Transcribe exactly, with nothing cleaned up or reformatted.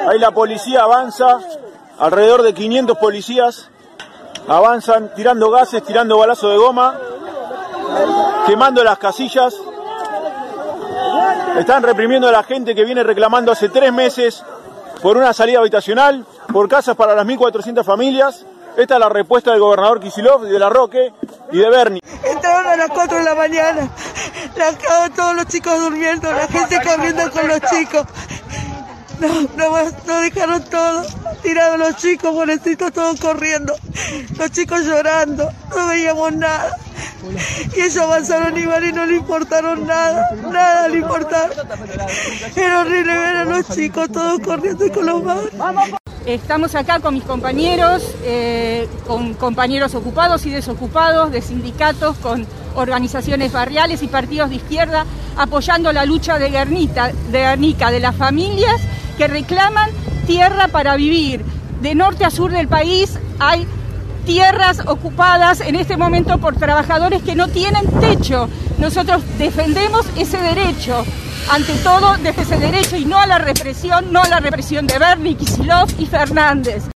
Ahí la policía avanza, alrededor de quinientos policías avanzan tirando gases, tirando balazos de goma, quemando las casillas. Están reprimiendo a la gente que viene reclamando hace tres meses por una salida habitacional, por casas para las mil cuatrocientas familias. Esta es la respuesta del gobernador Kicillof, de Larroque y de Berni. Entraron a las cuatro de la mañana, la, todos los chicos durmiendo, la gente corriendo con los chicos. No, no, no dejaron todo, tiraron los chicos, pobrecitos, todos corriendo, los chicos llorando, no veíamos nada. Y ellos avanzaron igual y no le importaron nada, nada le importaron. Era horrible ver a los chicos todos corriendo con los padres. Estamos acá con mis compañeros, eh, con compañeros ocupados y desocupados, de sindicatos, con organizaciones barriales y partidos de izquierda, apoyando la lucha de Guernica, de Guernica, de las familias que reclaman tierra para vivir. De norte a sur del país hay tierras ocupadas en este momento por trabajadores que no tienen techo. Nosotros defendemos ese derecho. Ante todo, desde ese derecho y no a la represión, no a la represión de Berni, Kicillof y Fernández.